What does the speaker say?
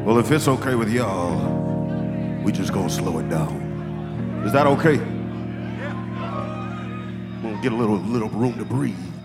Well, if it's okay with y'all, we just gonna slow it down. Is that okay? We'll get a little room to breathe.